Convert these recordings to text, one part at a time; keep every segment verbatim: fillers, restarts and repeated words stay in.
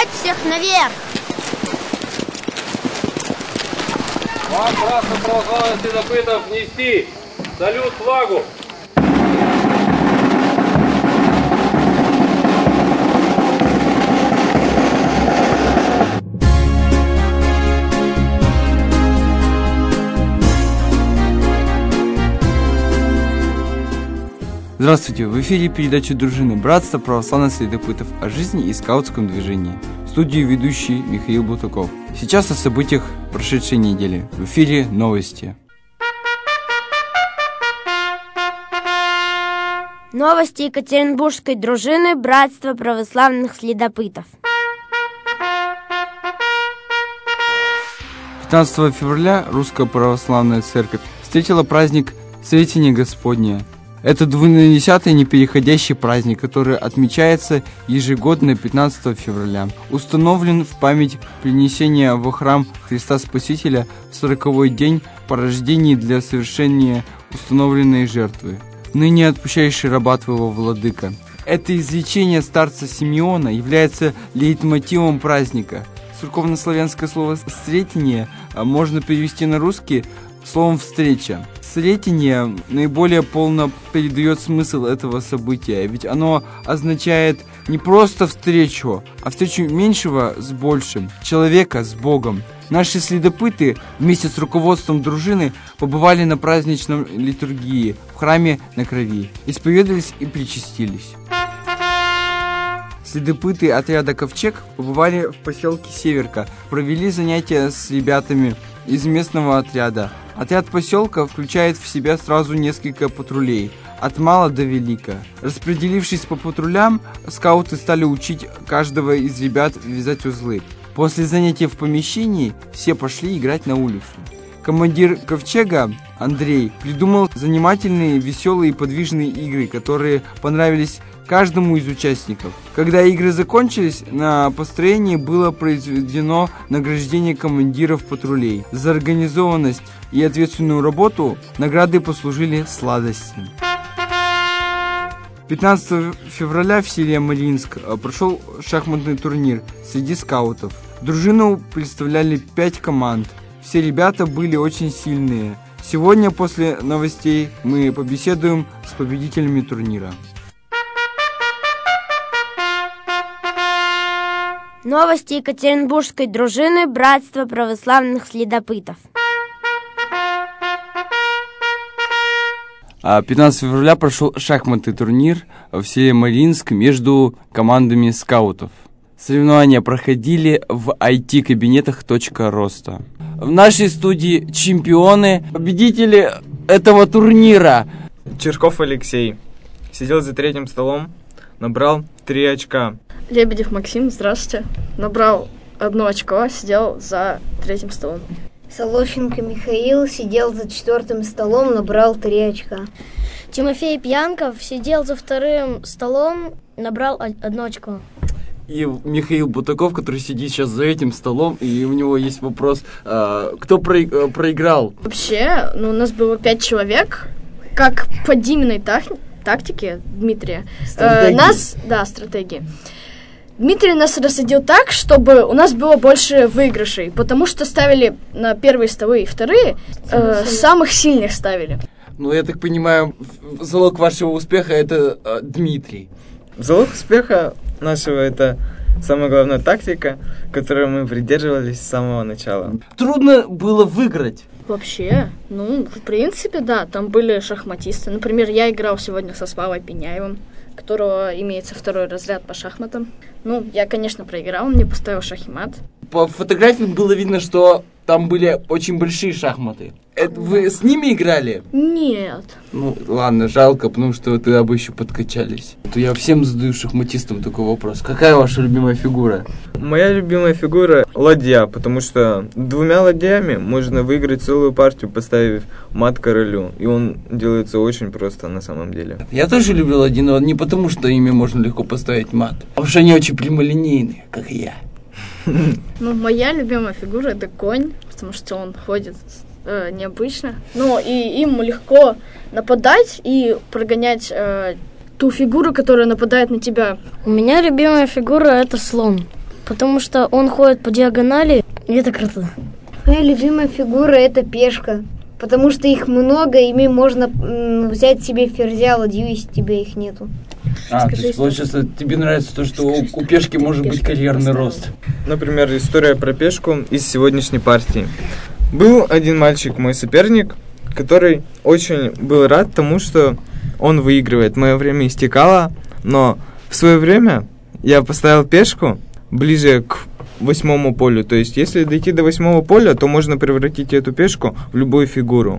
Поднять всех наверх! Вам, братство православных следопытов, нести салют флагу! Здравствуйте! В эфире передача дружины «Братство православных следопытов» о жизни и скаутском движении. В студии ведущий Михаил Бутаков. Сейчас о событиях прошедшей недели. В эфире новости. Новости Екатеринбургской дружины «Братство православных следопытов». пятнадцатого февраля Русская Православная Церковь встретила праздник Сретения Господня. Это двунадесятый непереходящий праздник, который отмечается ежегодно пятнадцатого февраля. Установлен в память принесения во храм Христа Спасителя в сороковой день по рождении для совершения установленной жертвы. Ныне отпущающий раба твоего, владыка. Это изречение старца Симеона является лейтмотивом праздника. Церковнославянское слово «сретение» можно перевести на русский словом «встреча». Сретение наиболее полно передает смысл этого события, ведь оно означает не просто встречу, а встречу меньшего с большим, человека с Богом. Наши следопыты вместе с руководством дружины побывали на праздничном литургии в храме на Крови, исповедались и причастились. Следопыты отряда «Ковчег» побывали в поселке Северка, провели занятия с ребятами из местного отряда. Отряд поселка включает в себя сразу несколько патрулей, от мала до велика. Распределившись по патрулям, скауты стали учить каждого из ребят вязать узлы. После занятия в помещении все пошли играть на улицу. Командир «Ковчега» Андрей придумал занимательные, веселые и подвижные игры, которые понравились каждому из участников. Когда игры закончились, на построении было произведено награждение командиров патрулей. За организованность и ответственную работу награды послужили сладости. пятнадцатого февраля в селе Мариинск прошел шахматный турнир среди скаутов. Дружину представляли пять команд. Все ребята были очень сильные. Сегодня после новостей мы побеседуем с победителями турнира. Новости Екатеринбургской дружины «Братство православных следопытов». пятнадцатого февраля прошел шахматный турнир в селе Мариинск между командами скаутов. Соревнования проходили в ай ти-кабинетах «Точка роста». В нашей студии чемпионы, победители этого турнира. Черков Алексей. Сидел за третьим столом, набрал три очка. Лебедев Максим, здравствуйте. Набрал одно очко, сидел за третьим столом. Солощенко Михаил сидел за четвертым столом, набрал три очка. Тимофей Пьянков сидел за вторым столом, набрал одно очко. И Михаил Бутаков, который сидит сейчас за этим столом, и у него есть вопрос, э, кто про- э, проиграл? Вообще, ну, у нас было пять человек, как по Диминой так- тактике Дмитрия. Э, нас, да, стратегии. Дмитрий нас рассадил так, чтобы у нас было больше выигрышей, потому что ставили на первые столы и вторые, э, самых сильных ставили. Ну, я так понимаю, залог вашего успеха — это э, Дмитрий. Залог успеха нашего — это самая главная тактика, которой мы придерживались с самого начала. Трудно было выиграть. Вообще, ну, в принципе, да, там были шахматисты. Например, я играл сегодня со Славой Пеняевым, у которого имеется второй разряд по шахматам. Ну, я, конечно, проиграл, он мне поставил шах и мат. По фотографиям было видно, что там были очень большие шахматы. Это вы с ними играли? Нет. Ну, ладно, жалко, потому что тогда бы еще подкачались. То я всем задаю шахматистам такой вопрос. Какая ваша любимая фигура? Моя любимая фигура — ладья, потому что двумя ладьями можно выиграть целую партию, поставив мат королю. И он делается очень просто на самом деле. Я тоже люблю ладью, но не потому, что ими можно легко поставить мат, а потому что они очень прямолинейные, как и я. Ну, моя любимая фигура — это конь, потому что он ходит э, необычно. Ну, и им легко нападать и прогонять э, ту фигуру, которая нападает на тебя. У меня любимая фигура — это слон. потому что он ходит по диагонали, и это круто. Моя любимая фигура — это пешка, потому что их много, ими можно м, взять себе ферзя, ладью, если тебе их нету. А, то есть, получается, тебе нравится то, что у, у пешки может быть карьерный рост. Например, история про пешку из сегодняшней партии. Был один мальчик, мой соперник, который очень был рад тому, что он выигрывает. Мое время истекало, но в свое время я поставил пешку ближе к восьмому полю. То есть, если дойти до восьмого поля, то можно превратить эту пешку в любую фигуру.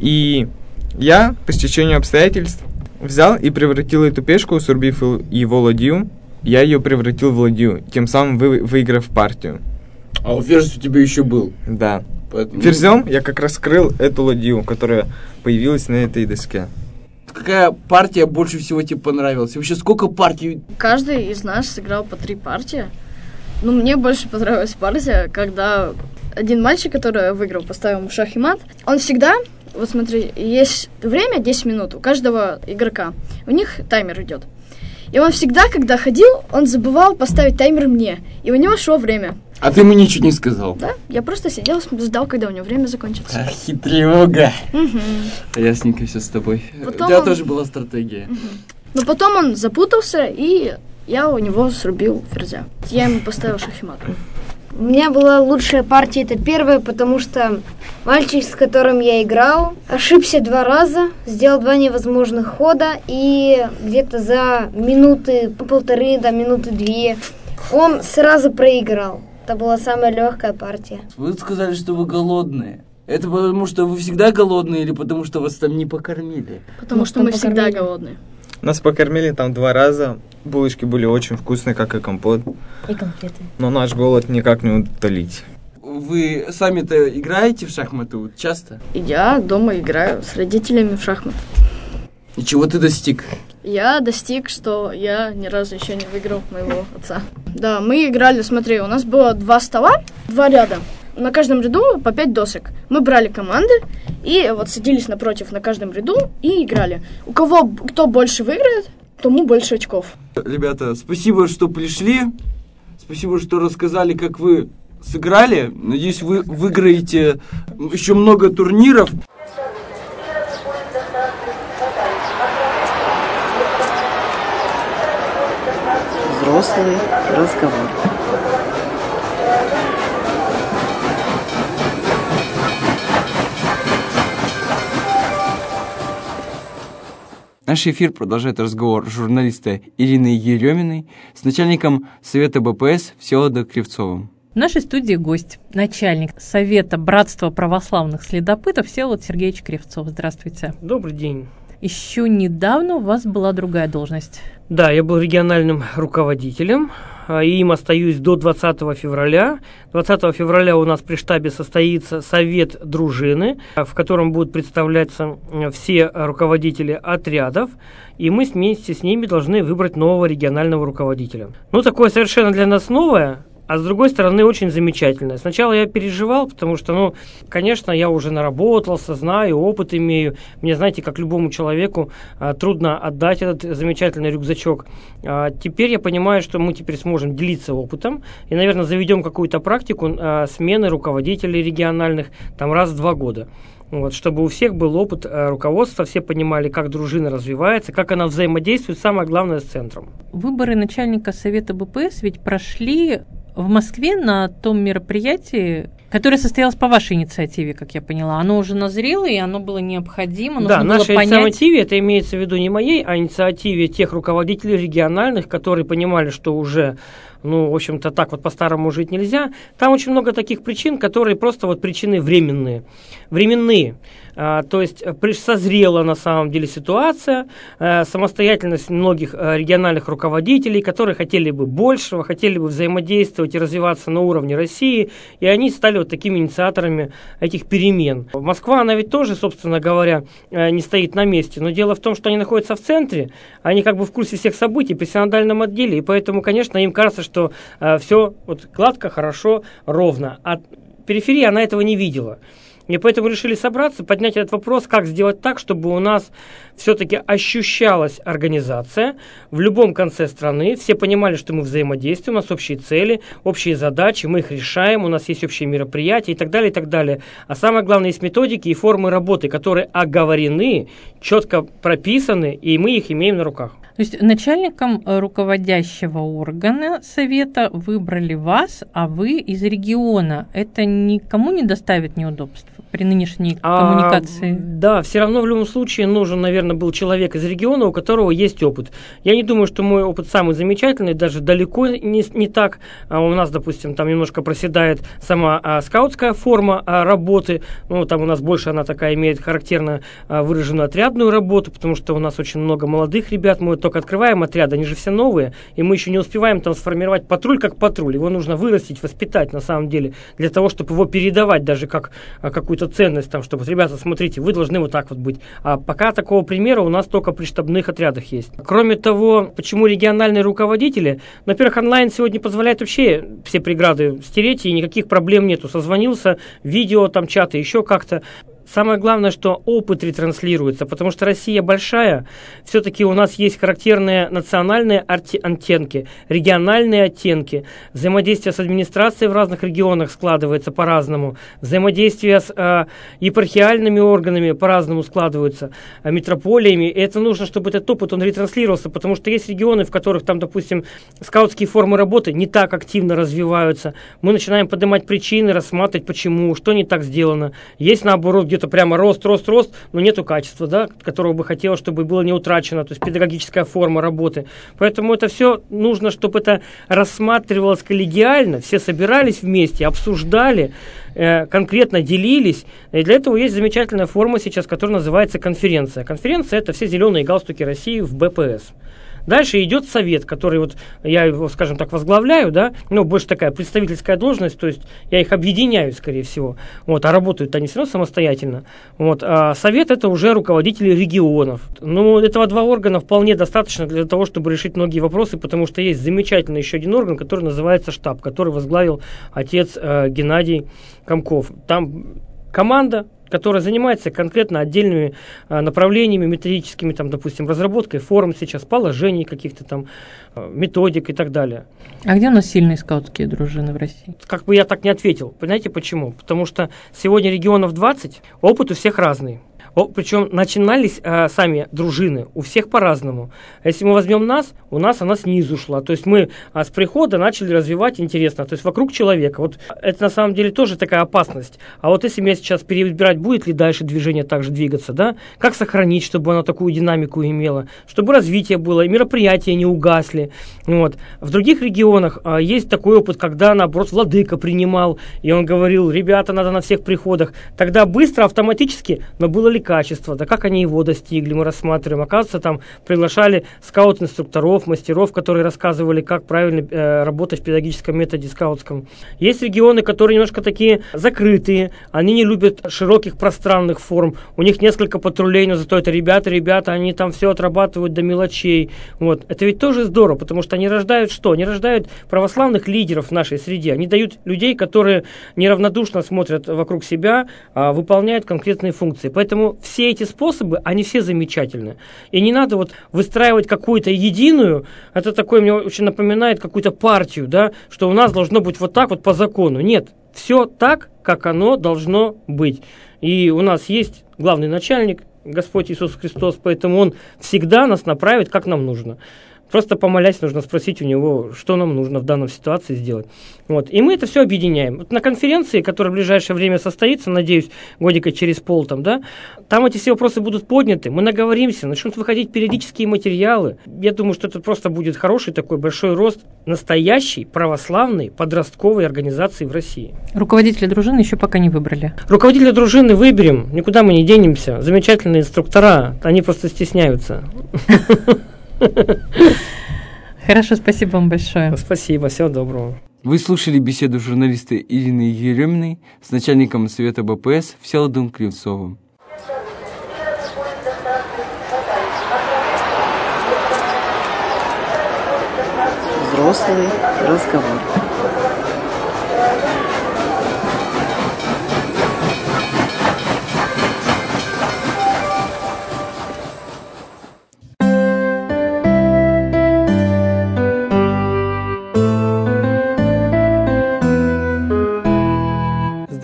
И я, по стечению обстоятельств, взял и превратил эту пешку, срубив его ладью. Я ее превратил в ладью, тем самым вы, выиграв партию. А у ферзь у тебя еще был? Да. Поэтому... Ферзем я как раз скрыл эту ладью, которая появилась на этой доске. Какая партия больше всего тебе понравилась? И вообще, сколько партий? Каждый из нас сыграл по три партии. Ну, мне больше понравилась партия, когда один мальчик, который выиграл, поставил ему шах и мат, он всегда, вот смотри, есть время десять минут у каждого игрока. У них таймер идет. И он всегда, когда ходил, он забывал поставить таймер мне. И у него шло время. А ты ему ничего не сказал? Да, я просто сидел, ждал, когда у него время закончится. Ах, хитрюга. Угу. Ясненько все с тобой. Потом у тебя он... тоже была стратегия. Угу. Но потом он запутался, и я у него срубил ферзя. Я ему поставил шах и мат. У меня была лучшая партия, это первая, потому что мальчик, с которым я играл, ошибся два раза, сделал два невозможных хода, и где-то за минуты, полторы, до минуты две он сразу проиграл. Это была самая легкая партия. Вы сказали, что вы голодные. Это потому, что вы всегда голодные, или потому, что вас там не покормили? Потому что мы всегда голодные. Нас покормили там два раза. Булочки были очень вкусные, как и компот. И конфеты. Но наш голод никак не утолить. Вы сами-то играете в шахматы часто? Я дома играю с родителями в шахматы. И чего ты достиг? Я достиг, что я ни разу еще не выиграл моего отца. Да, мы играли, смотри, у нас было два стола, два ряда. На каждом ряду по пять досок. Мы брали команды и вот садились напротив на каждом ряду и играли. У кого, кто больше выиграет, тому больше очков. Ребята, спасибо, что пришли. Спасибо, что рассказали, как вы сыграли. Надеюсь, вы выиграете еще много турниров. Взрослый разговор. Наш эфир продолжает разговор журналиста Ирины Ереминой с начальником Совета БПС Всеволодом Кривцовым. В нашей студии гость, начальник Совета Братства православных следопытов Всеволод Сергеевич Кривцов. Здравствуйте. Добрый день. Еще недавно у вас была другая должность. Да, я был региональным руководителем, и им остаюсь до двадцатого февраля. двадцатого февраля у нас при штабе состоится совет дружины, в котором будут представляться все руководители отрядов, и мы вместе с ними должны выбрать нового регионального руководителя. Ну, такое совершенно для нас новое. А с другой стороны, очень замечательно. Сначала я переживал, потому что, ну, конечно, я уже наработался, знаю, опыт имею. Мне, знаете, как любому человеку, трудно отдать этот замечательный рюкзачок. Теперь я понимаю, что мы теперь сможем делиться опытом и, наверное, заведем какую-то практику смены руководителей региональных там раз в два года. Вот, чтобы у всех был опыт руководства, все понимали, как дружина развивается, как она взаимодействует, самое главное, с центром. Выборы начальника Совета БПС ведь прошли в Москве на том мероприятии, которое состоялось по вашей инициативе, как я поняла. Оно уже назрело, и оно было необходимо. Да, нужно нашей было понять... инициативе, это имеется в виду не моей, а инициативе тех руководителей региональных, которые понимали, что уже, ну, в общем-то, так вот по-старому жить нельзя. Там очень много таких причин, которые просто вот причины временные. Временные. А, то есть созрела на самом деле ситуация, а, самостоятельность многих а, региональных руководителей, которые хотели бы большего, хотели бы взаимодействовать и развиваться на уровне России, и они стали вот такими инициаторами этих перемен. Москва, она ведь тоже, собственно говоря, не стоит на месте, но дело в том, что они находятся в центре, они как бы в курсе всех событий при синодальном отделе, и поэтому, конечно, им кажется, что а, все вот гладко, хорошо, ровно. А периферия, она этого не видела. И поэтому решили собраться, поднять этот вопрос, как сделать так, чтобы у нас все-таки ощущалась организация в любом конце страны. Все понимали, что мы взаимодействуем, у нас общие цели, общие задачи, мы их решаем, у нас есть общие мероприятия и так далее, и так далее. А самое главное, есть методики и формы работы, которые оговорены, четко прописаны, и мы их имеем на руках. То есть начальником руководящего органа совета выбрали вас, а вы из региона. Это никому не доставит неудобств при нынешней коммуникации? А, да, все равно в любом случае нужен, наверное, был человек из региона, у которого есть опыт. Я не думаю, что мой опыт самый замечательный, даже далеко не, не так. А у нас, допустим, там немножко проседает сама а, скаутская форма а, работы. Ну, там у нас больше она такая имеет характерно а, выраженную отрядную работу, потому что у нас очень много молодых ребят. Мы только открываем отряды, они же все новые, и мы еще не успеваем там сформировать патруль как патруль. Его нужно вырастить, воспитать на самом деле, для того, чтобы его передавать даже как а, какую-то ценность, там, чтобы, ребята, смотрите, вы должны вот так вот быть. А пока такого примера у нас только при штабных отрядах есть. Кроме того, почему региональные руководители? Во-первых, онлайн сегодня позволяет вообще все преграды стереть, и никаких проблем нету. Созвонился, видео, там, чаты, еще как-то. Самое главное, что опыт ретранслируется, потому что Россия большая, все-таки у нас есть характерные национальные оттенки, региональные оттенки, взаимодействие с администрацией в разных регионах складывается по-разному, взаимодействие с э, епархиальными органами по-разному складываются, э, метрополиями, и это нужно, чтобы этот опыт, он ретранслировался, потому что есть регионы, в которых там, допустим, скаутские формы работы не так активно развиваются, мы начинаем поднимать причины, рассматривать, почему, что не так сделано, есть наоборот, где где-то прямо рост, рост, рост, но нету качества, да, которого бы хотелось, чтобы было не утрачено, то есть педагогическая форма работы. Поэтому это все нужно, чтобы это рассматривалось коллегиально, все собирались вместе, обсуждали, э, конкретно делились. И для этого есть замечательная форма сейчас, которая называется конференция. Конференция – это все зеленые галстуки России в бэ пэ эс. Дальше идет совет, который вот я его, скажем так, возглавляю, да, ну, больше такая представительская должность, то есть я их объединяю, скорее всего, вот, а работают они все равно самостоятельно. Вот, а совет – это уже руководители регионов. Ну, этого два органа вполне достаточно для того, чтобы решить многие вопросы, потому что есть замечательный еще один орган, который называется штаб, который возглавил отец э, Геннадий Комков. Там команда, которая занимается конкретно отдельными а, направлениями методическими, там, допустим, разработкой форм сейчас, положений каких-то там, а, методик и так далее. А где у нас сильные скаутские дружины в России? Как бы я так не ответил. Понимаете почему? Потому что сегодня регионов двадцать, опыт у всех разный. О, причем начинались а, сами дружины у всех по-разному. Если мы возьмем нас, у нас она снизу шла. То есть мы а, с прихода начали развивать интересно. То есть вокруг человека. Вот это на самом деле тоже такая опасность. А вот если меня сейчас перебирать, будет ли дальше движение также двигаться, да? Как сохранить, чтобы оно такую динамику имело? Чтобы развитие было, и мероприятия не угасли. Вот. В других регионах а, есть такой опыт, когда, наоборот, владыка принимал, и он говорил, ребята, надо на всех приходах. Тогда быстро, автоматически, но было ли качество, да как они его достигли, мы рассматриваем. Оказывается, там приглашали скаут-инструкторов, мастеров, которые рассказывали, как правильно э, работать в педагогическом методе скаутском. Есть регионы, которые немножко такие закрытые, они не любят широких пространных форм, у них несколько патрулей, но зато это ребята, ребята, они там все отрабатывают до мелочей. Вот. Это ведь тоже здорово, потому что они рождают что? Они рождают православных лидеров в нашей среде, они дают людей, которые неравнодушно смотрят вокруг себя, а выполняют конкретные функции. Поэтому все эти способы, они все замечательны. И не надо вот выстраивать какую-то единую, это такое мне очень напоминает какую-то партию, да, что у нас должно быть вот так вот по закону. Нет, все так, как оно должно быть. И у нас есть главный начальник, Господь Иисус Христос, поэтому Он всегда нас направит, как нам нужно. Просто помолясь, нужно спросить у него, что нам нужно в данной ситуации сделать. Вот. И мы это все объединяем. Вот на конференции, которая в ближайшее время состоится, надеюсь, годика через пол, там, да, там эти все вопросы будут подняты, мы наговоримся, начнут выходить периодические материалы. Я думаю, что это просто будет хороший такой большой рост настоящей православной подростковой организации в России. Руководителя дружины еще пока не выбрали. Руководителя дружины выберем, никуда мы не денемся. Замечательные инструктора, они просто стесняются. Хорошо, спасибо вам большое. Спасибо, всего доброго. Вы слушали беседу журналиста Ирины Ереминой с начальником Совета бэ пэ эс Всеволодом Клевцовым. Взрослый разговор.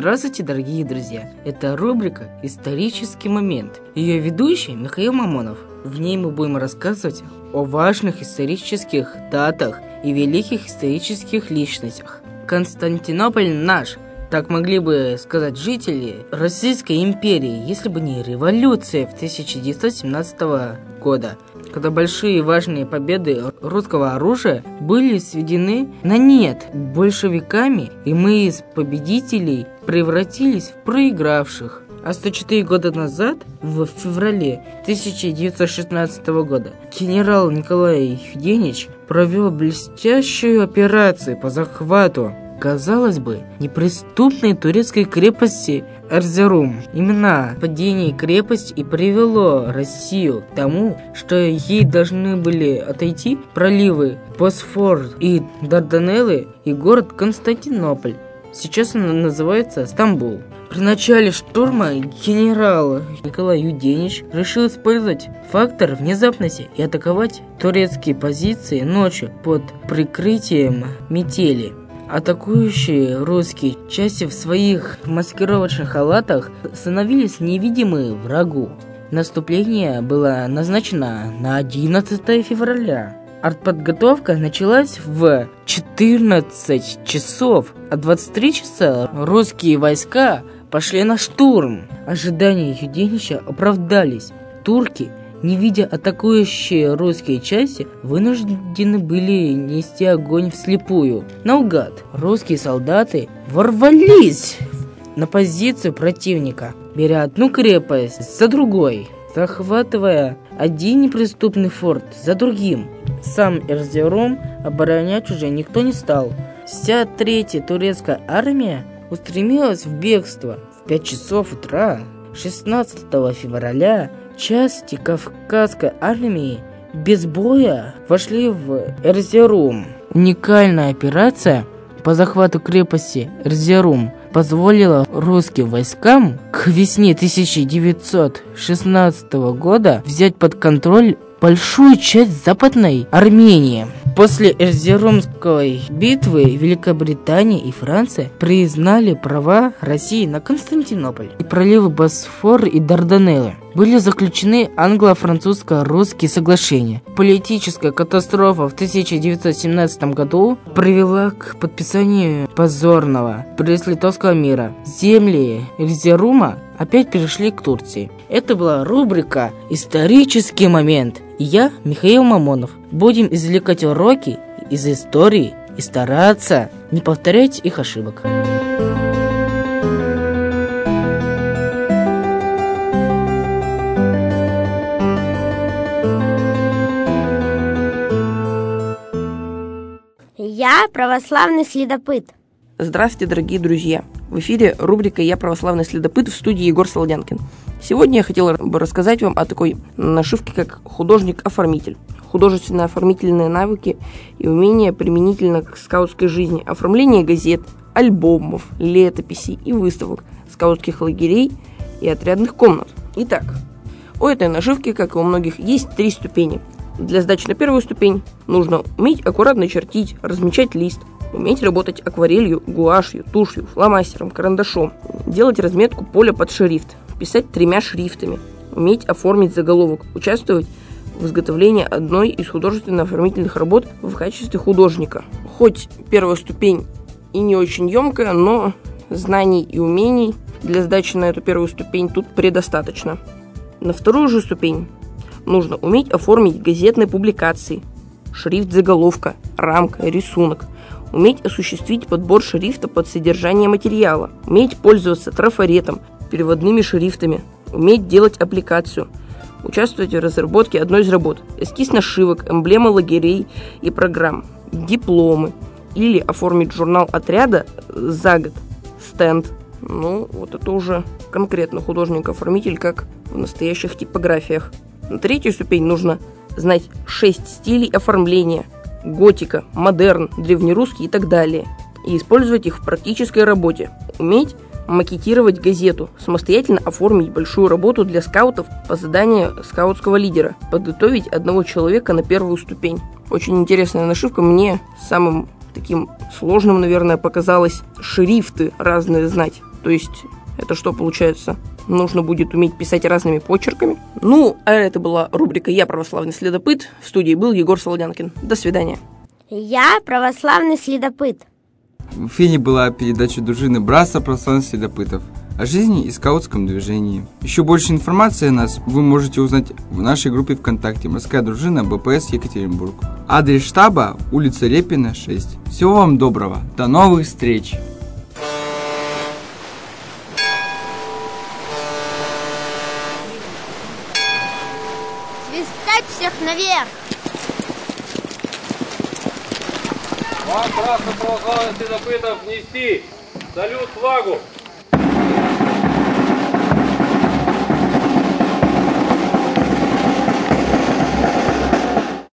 Здравствуйте, дорогие друзья! Это рубрика «Исторический момент». Ее ведущий Михаил Мамонов. В ней мы будем рассказывать о важных исторических датах и великих исторических личностях. Константинополь наш, так могли бы сказать жители Российской империи, если бы не революция в тысяча девятьсот семнадцатого года, когда большие и важные победы русского оружия были сведены на нет большевиками, и мы из победителей превратились в проигравших. А сто четыре года назад, в феврале тысяча девятьсот шестнадцатого года, генерал Николай Юденич провел блестящую операцию по захвату, казалось бы, неприступной турецкой крепости Эрзерум. Именно падение крепости и привело Россию к тому, что ей должны были отойти проливы Босфор и Дарданеллы и город Константинополь. Сейчас он называется Стамбул. При начале штурма генерал Николай Юденич решил использовать фактор внезапности и атаковать турецкие позиции ночью под прикрытием метели. Атакующие русские части в своих маскировочных халатах становились невидимы врагу. Наступление было назначено на одиннадцатое февраля. Артподготовка началась в четырнадцать часов, а в двадцать три часа русские войска пошли на штурм. Ожидания Юденича оправдались. Турки, не видя атакующие русские части, вынуждены были нести огонь вслепую. Наугад русские солдаты ворвались на позицию противника, беря одну крепость за другой, захватывая один неприступный форт за другим. Сам Эрзерум оборонять уже никто не стал. Вся третья турецкая армия устремилась в бегство. В пять часов утра шестнадцатого февраля части Кавказской армии без боя вошли в Эрзерум. Уникальная операция по захвату крепости Эрзерум позволила русским войскам к весне тысяча девятьсот шестнадцатого года взять под контроль большую часть Западной Армении. После Эрзерумской битвы Великобритания и Франция признали права России на Константинополь. И проливы Босфор и Дарданеллы были заключены англо-французско-русские соглашения. Политическая катастрофа в тысяча девятьсот семнадцатом году привела к подписанию позорного Брест-Литовского мира. Земли Эрзерума опять перешли к Турции. Это была рубрика «Исторический момент». И я, Михаил Мамонов. Будем извлекать уроки из истории и стараться не повторять их ошибок. Я православный следопыт. Здравствуйте, дорогие друзья! В эфире рубрика «Я православный следопыт», в студии Егор Солодянкин. Сегодня я хотел бы рассказать вам о такой нашивке, как художник-оформитель. Художественно-оформительные навыки и умения применительно к скаутской жизни, оформление газет, альбомов, летописей и выставок, скаутских лагерей и отрядных комнат. Итак, у этой нашивки, как и у многих, есть три ступени. Для сдачи на первую ступень нужно уметь аккуратно чертить, размечать лист, уметь работать акварелью, гуашью, тушью, фломастером, карандашом, делать разметку поля под шрифт, писать тремя шрифтами, уметь оформить заголовок, участвовать в изготовлении одной из художественно-оформительных работ в качестве художника. Хоть первая ступень и не очень емкая, но знаний и умений для сдачи на эту первую ступень тут предостаточно. На вторую же ступень нужно уметь оформить газетные публикации, шрифт заголовка, рамка, рисунок, уметь осуществить подбор шрифта под содержание материала, уметь пользоваться трафаретом, переводными шрифтами, уметь делать аппликацию, участвовать в разработке одной из работ, эскиз нашивок, эмблемы лагерей и программ, дипломы, или оформить журнал отряда за год, стенд. Ну, вот это уже конкретно художник-оформитель, как в настоящих типографиях. На третью ступень нужно знать шесть стилей оформления: готика, модерн, древнерусский и так далее, и использовать их в практической работе. Уметь макетировать газету, самостоятельно оформить большую работу для скаутов по заданию скаутского лидера, подготовить одного человека на первую ступень. Очень интересная нашивка. Мне самым таким сложным, наверное, показалось шрифты разные знать. То есть, это что получается? Нужно будет уметь писать разными почерками. Ну, а это была рубрика «Я православный следопыт». В студии был Егор Солодянкин. До свидания. Я православный следопыт. В эфире была передача дружины братства православных следопытов о жизни и скаутском движении. Еще больше информации о нас вы можете узнать в нашей группе ВКонтакте «Морская дружина БПС Екатеринбург». Адрес штаба – улица Репина, шесть. Всего вам доброго. До новых встреч! Свистать всех наверх! Вам, братство православных следопытов, нести салют флагу!